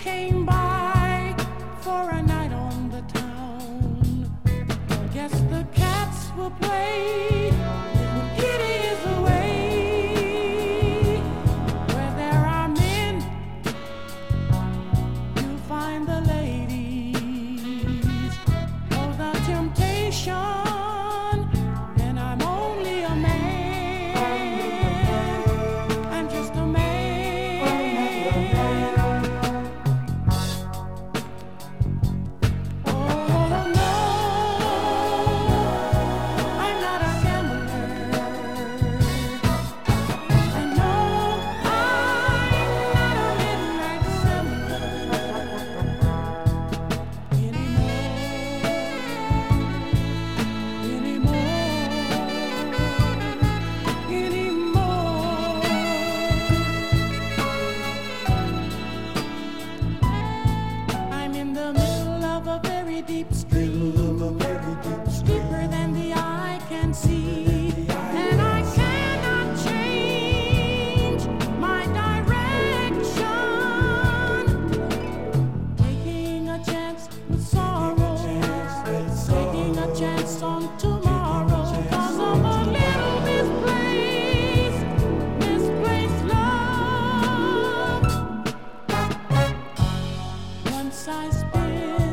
came by for a night on the town. Guess the cats will play when Kitty is away. Where there are men, you'll find the ladies. Oh, the temptation. Deep stream, deeper than the eye can see, and I cannot change my direction. Taking a chance with sorrow, taking a chance on tomorrow, 'cause of a little misplaced love. Once I spent